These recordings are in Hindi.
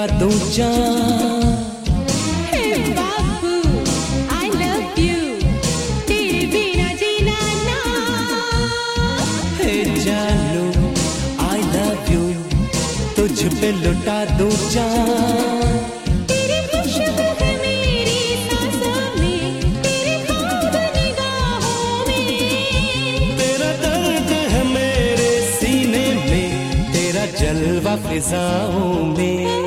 दूं जान। हे बाबू I love you, तेरे बिना जीना ना। हे जानू I love you, तुझ पे लुटा दूं जान। तेरी खुशबू है मेरी सांसों में, तेरे ख्वाब निगाहों में। तेरा दर्द है मेरे सीने में, तेरा जलवा फिजाओं में।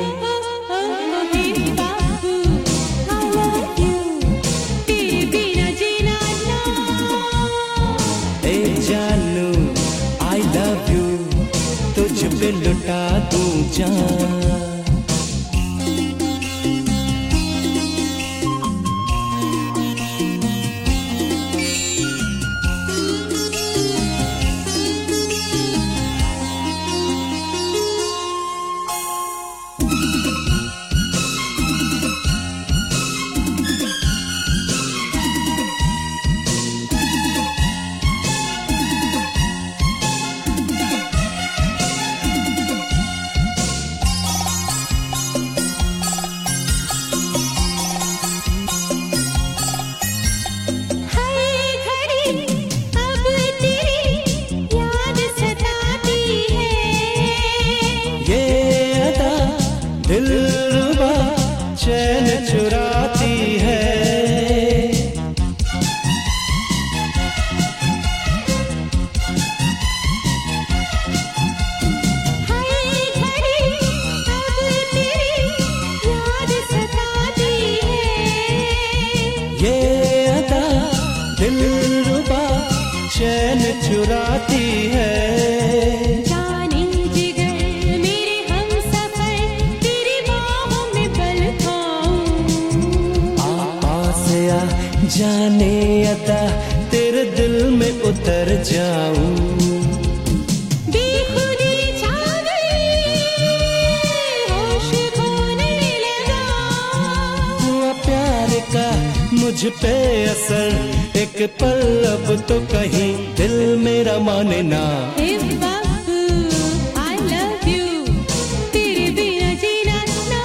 लुटा दूं जान। दिलरुबा चैन चुराती है, हाय घड़ी अब तेरी याद सताती है। ये अदा दिलरुबा चैन चुराती है। जाने अता तेरे दिल में उतर जाऊं। बेखुदी छा गई, होश खोने लगा। हुआ प्यार का मुझ पे असर, एक पल अब तो कहीं दिल मेरा माने ना। हे बाबू I love you, तेरे बिना जीना ना।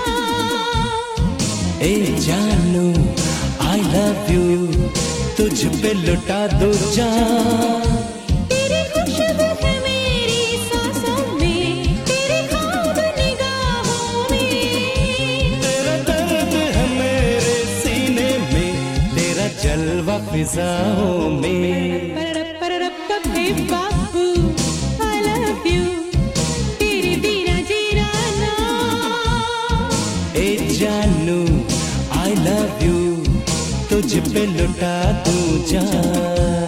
ए जानू I love you, तुझ पे लुटा दूं जान। तेरी खुशबू है मेरी सांसों में, तेरे ख्वाब निगाहों में। तेरा दर्द है मेरे सीने में, तेरा जलवा फिजाओं में। हे बाबू I love you, तेरे बिना जीना ना। ए जानू I love you, तुझ पे लुटा दूं जान।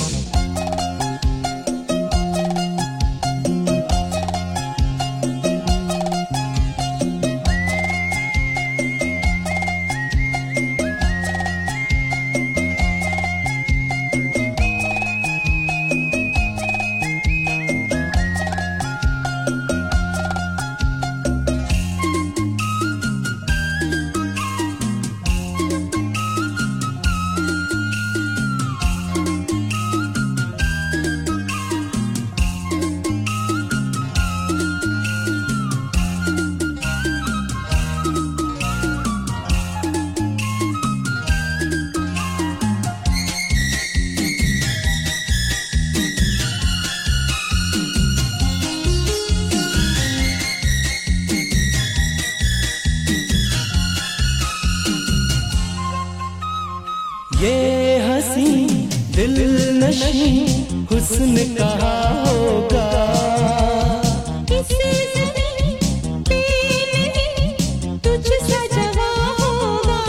ये हंसी दिल नशी हुस्न कहाँ होगा, इस ज़मीन पे नहीं तुझसा जवा होगा।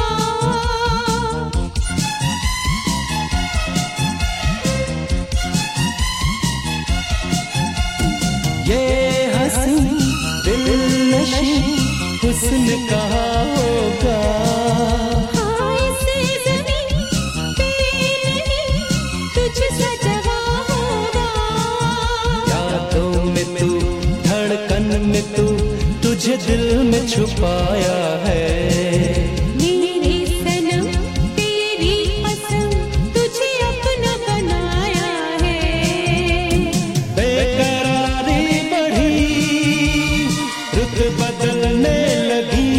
ये हंसी दिल नशी हुस्न कहाँ होगा। तुझे दिल में छुपाया है, मेरे सनम तेरी कसम तुझे अपना बनाया है। बेकरारी बढ़ी रुत बदलने लगी,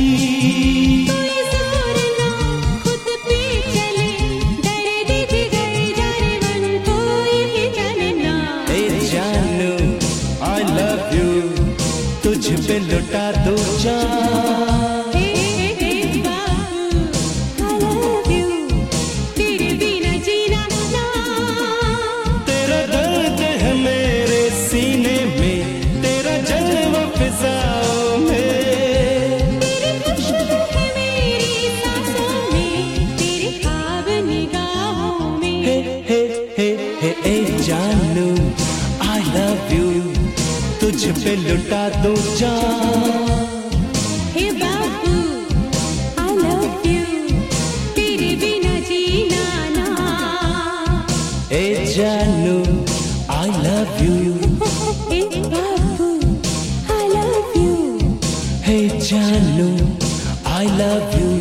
पे लुटा दूं जान। जानू I love you, तुझ पे लुटा दूं जान। हे बाबू I love you, तेरे बिना जीना ना। हे जानू I love you, hey Babu I love you, हे जानू I love you।